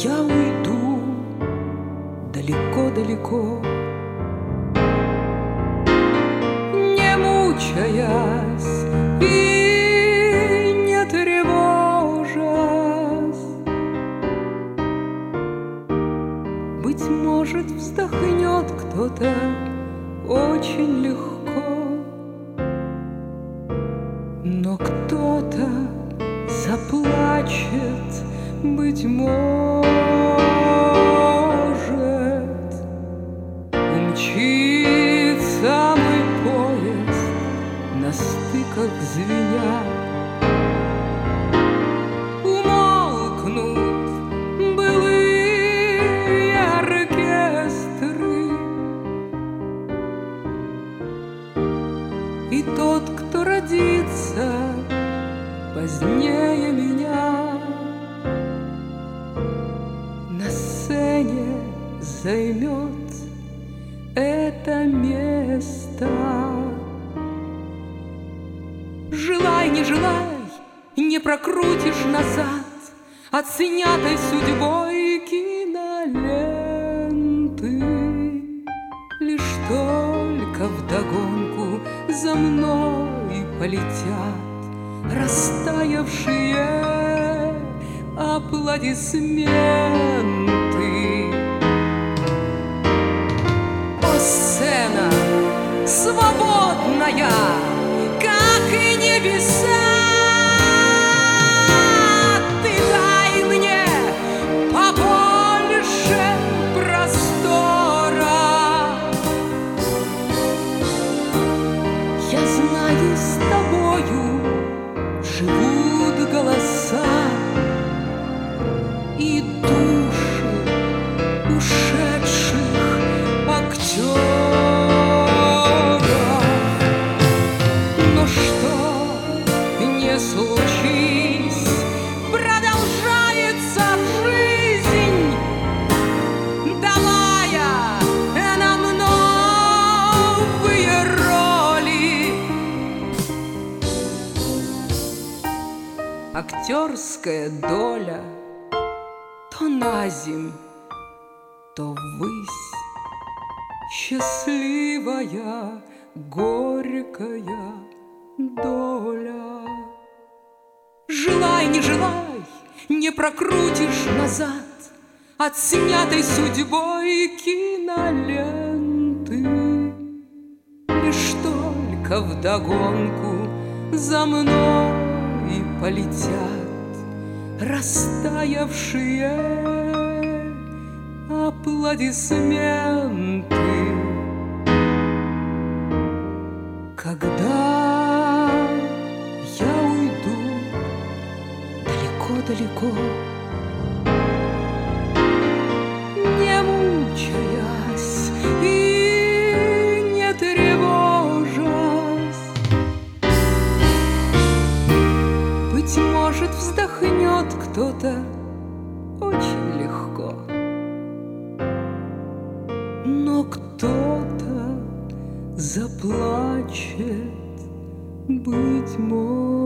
я уйду далеко-далеко, не мучаясь и не тревожась. Быть может, вздохнет кто-то очень легко, но кто-то заплачет, быть может. Умчится мой поезд на стыках звеня, умолкнут былые оркестры, и тот, кто родится позднее меня, на сцене займет это место. Желай, не желай, не прокрутишь назад от снятой судьбой киноленты. Лишь только вдогонку за мной полетят растаявшие аплодисменты. О, сцена свободная, как и небеса, ты дай мне побольше простора. Я знаю, с тобою живут голоса и души ушедших актеров. Но что не случись, продолжается жизнь, давая нам новые роли. Актерская доля то наземь, то ввысь, счастливая, горькая доля. Желай, не желай, не прокрутишь назад от снятой судьбой киноленты. Лишь только вдогонку за мной полетят растаявшие аплодисменты. Когда я уйду далеко-далеко, не мучаясь и не тревожась, быть может, вздохнет кто-то очень легко, но кто-то заплачет, быть может.